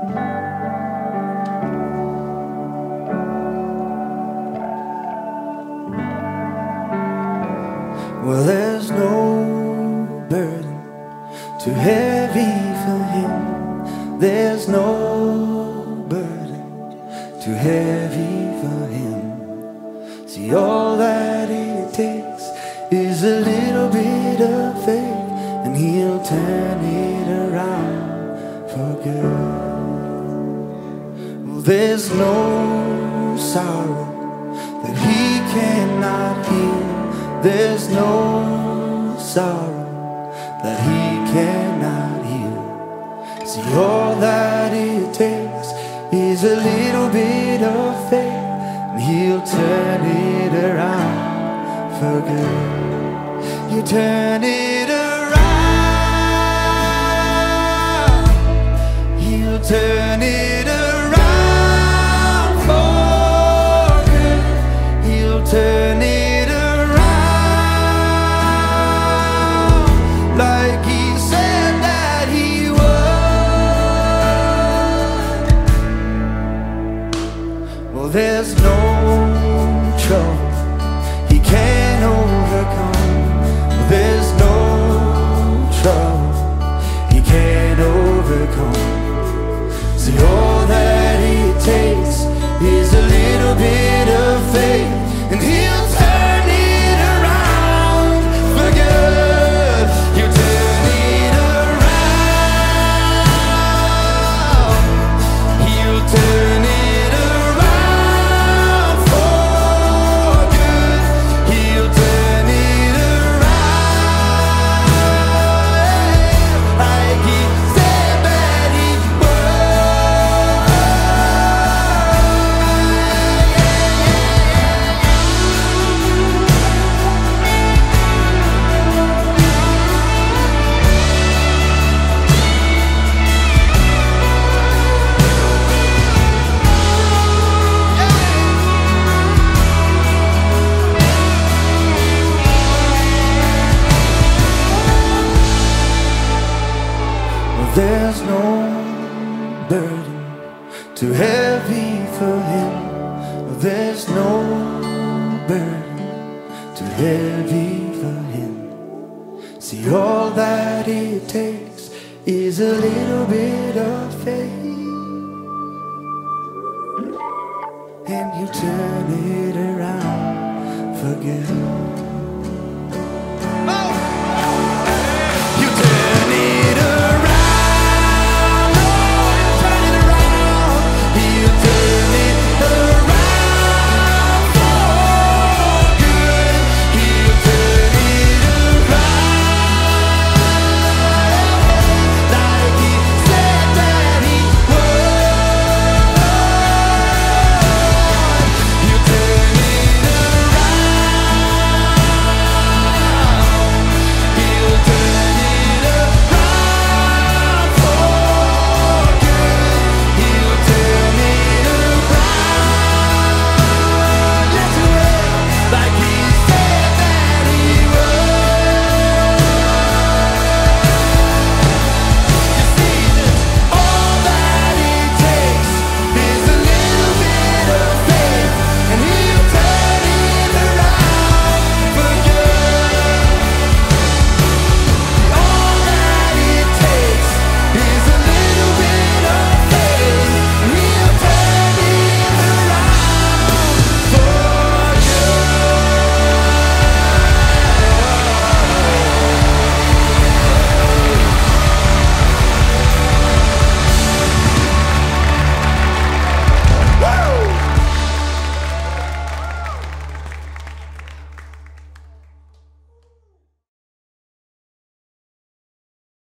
Well, there's no burden too heavy for him. There's no burden too heavy for him. See, all that it takes is a little bit of faith, and he'll turn it around for good. Well, there's no sorrow that he cannot heal. There's no sorrow that he cannot heal. See, all that it takes is a little bit of faith, and he'll turn it around for good. You turn it around. He'll turn it around for good. He'll turn it like he said that he would. Well, there's no trouble he can't overcome. There's no trouble he can't overcome. See, all that it takes is a little bit of faith, and he'll turn it around for good. There's no burden too heavy for him. There's no burden too heavy for him. See, all that it takes is a little bit of faith, and you turn it around for good.